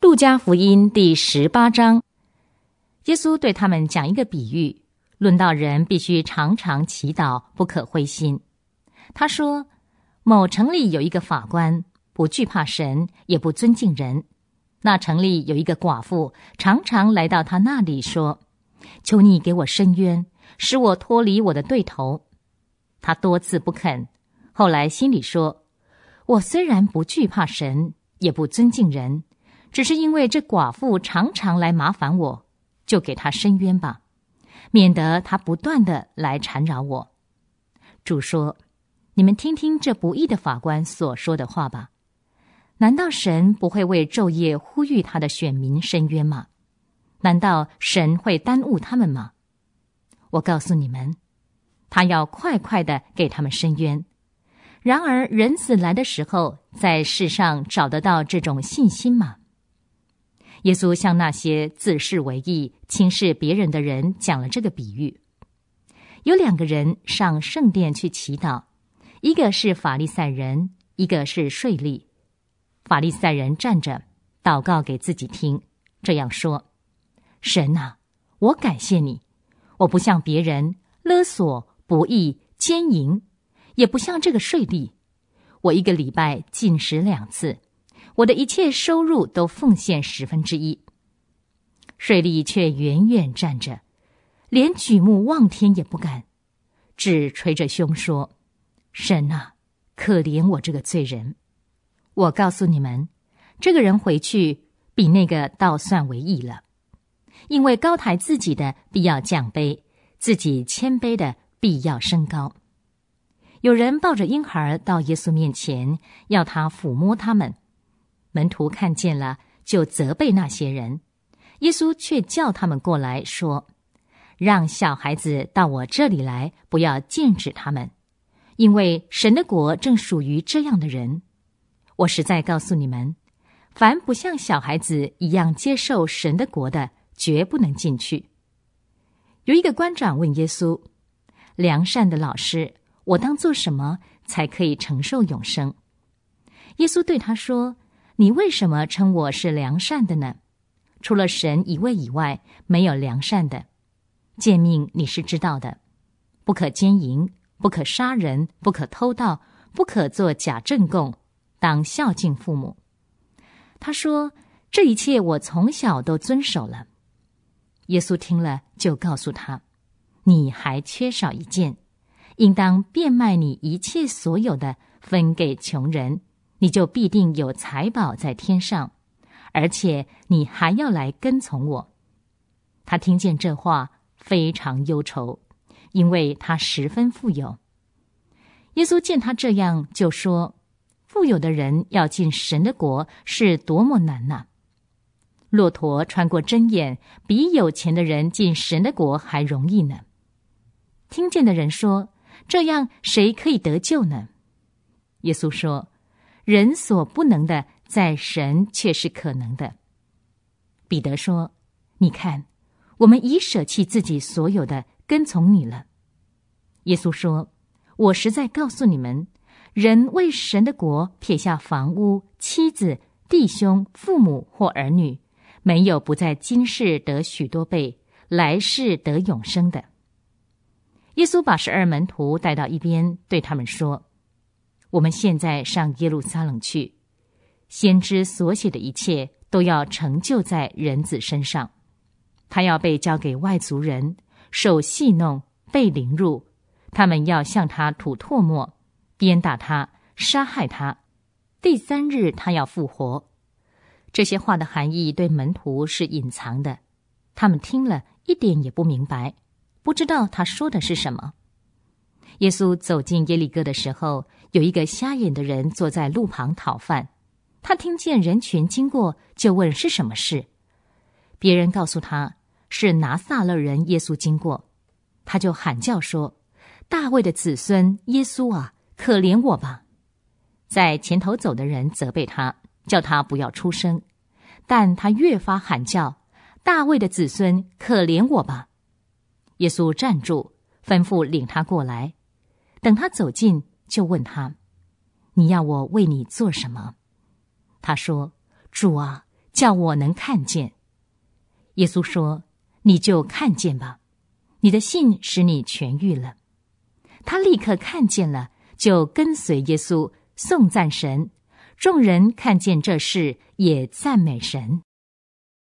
路加福音第18章，耶稣对他们讲一个比喻，论到人必须常常祈祷，不可灰心。他说，某城里有一个法官，不惧怕神，也不尊敬人。那城里有一个寡妇，常常来到他那里说，求你给我伸冤，使我脱离我的对头。他多次不肯，后来心里说，我虽然不惧怕神，也不尊敬人，只是因为这寡妇常常来麻烦我，就给她伸冤吧，免得她不断地来缠扰我。主说，你们听听这不义的法官所说的话吧。难道神不会为昼夜呼吁他的选民伸冤吗？难道神会耽误他们吗？我告诉你们，他要快快地给他们伸冤。然而人子来的时候，在世上找得到这种信心吗？耶稣向那些自视为义、轻视别人的人讲了这个比喻。有2个人上圣殿去祈祷，一个是法利赛人，一个是税吏。法利赛人站着祷告给自己听，这样说，神啊，我感谢你，我不像别人勒索、不义、奸淫，也不像这个税吏。我1个礼拜禁食2次，我的一切收入都奉献1/10。税吏却远远站着，连举目望天也不敢，只捶着胸说，神啊，可怜我这个罪人。我告诉你们，这个人回去比那个倒算为义了。因为高抬自己的必要降卑，自己谦卑的必要升高。有人抱着婴孩到耶稣面前，要他抚摸他们。门徒看见了，就责备那些人。耶稣却叫他们过来说，让小孩子到我这里来，不要禁止他们，因为神的国正属于这样的人。我实在告诉你们，凡不像小孩子一样接受神的国的，绝不能进去。有一个官长问耶稣，良善的老师，我当做什么才可以承受永生？耶稣对他说，你为什么称我是良善的呢？除了神一位以外，没有良善的。诫命你是知道的，不可奸淫，不可杀人，不可偷盗，不可作假证供，当孝敬父母。他说，这一切我从小都遵守了。耶稣听了，就告诉他，你还缺少一件，应当变卖你一切所有的，分给穷人，你就必定有财宝在天上，而且你还要来跟从我。他听见这话，非常忧愁，因为他十分富有。耶稣见他这样，就说，富有的人要进神的国是多么难啊！骆驼穿过针眼，比有钱的人进神的国还容易呢。听见的人说，这样谁可以得救呢？耶稣说，人所不能的，在神却是可能的。彼得说，你看，我们已舍弃自己所有的，跟从你了。耶稣说，我实在告诉你们，人为神的国撇下房屋、妻子、弟兄、父母或儿女，没有不在今世得许多倍，来世得永生的。耶稣把12门徒带到一边，对他们说，我们现在上耶路撒冷去，先知所写的一切都要成就在人子身上。他要被交给外族人，受戏弄，被凌辱，他们要向他吐唾沫，鞭打他，杀害他，第3日他要复活。这些话的含义对门徒是隐藏的，他们听了一点也不明白，不知道他说的是什么。耶稣走进耶利哥的时候，有一个瞎眼的人坐在路旁讨饭。他听见人群经过，就问是什么事。别人告诉他，是拿撒勒人耶稣经过。他就喊叫说，大卫的子孙耶稣啊，可怜我吧！在前头走的人责备他，叫他不要出声，但他越发喊叫，大卫的子孙，可怜我吧！耶稣站住，吩咐领他过来。等他走近，就问他，你要我为你做什么？他说，主啊， 叫我能看见。”耶稣说：“你就看见吧，你的信使你痊愈了。”他立刻看见了，就跟随耶稣，颂赞神。众人看见这事，也赞美神。